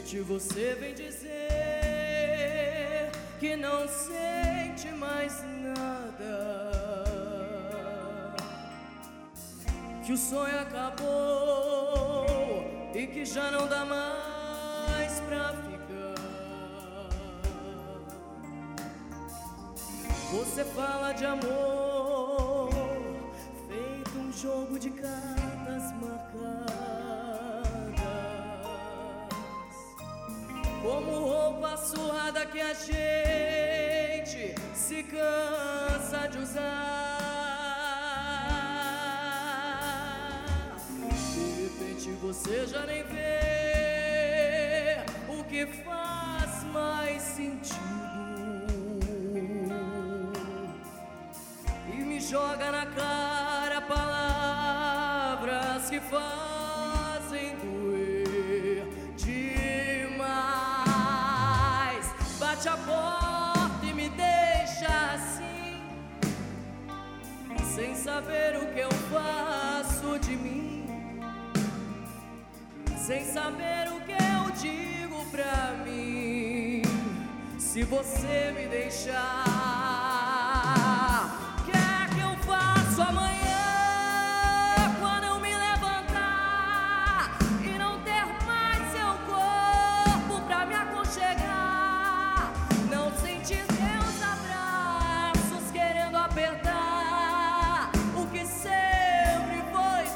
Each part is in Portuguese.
repente você vem dizer que não sente mais nada, que o sonho acabou e que já não dá mais pra ficar. Você fala de amor feito um jogo de cartas marcadas, como roupa surrada que a gente se cansa de usar. De repente você já nem vê o que faz mais sentido e me joga na cara palavras que fazem doer demais. Bate a porta e me deixa assim, sem saber o que eu faço de mim, sem saber o que eu digo pra mim. Se você me deixar, o que é que eu faço amanhã? Quando eu me levantar e não ter mais seu corpo pra me aconchegar, não sentir teus abraços querendo apertar o que sempre foi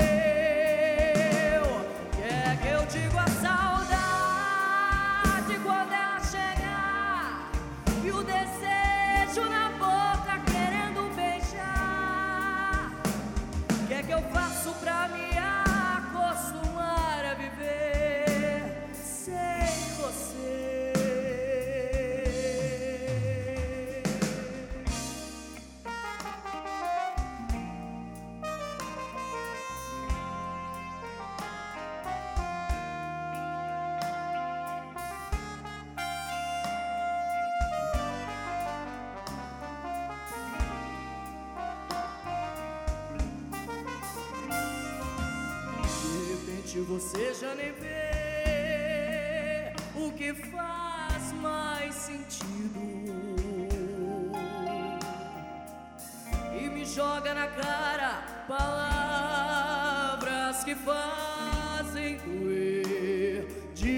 teu. O que é que eu digo à saudade quando ela chegar e o desejo na boca querendo beijar? O que é que eu faço pra me acostumar a viver sem você? Você já nem vê o que faz mais sentido e me joga na cara palavras que fazem doer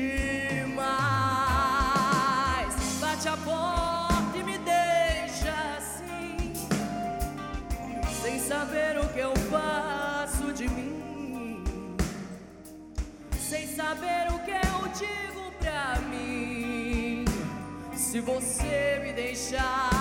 demais. Bate a porta e me deixa assim, sem saber o que eu faço de mim, sem saber o que eu digo pra mim. Se você me deixar,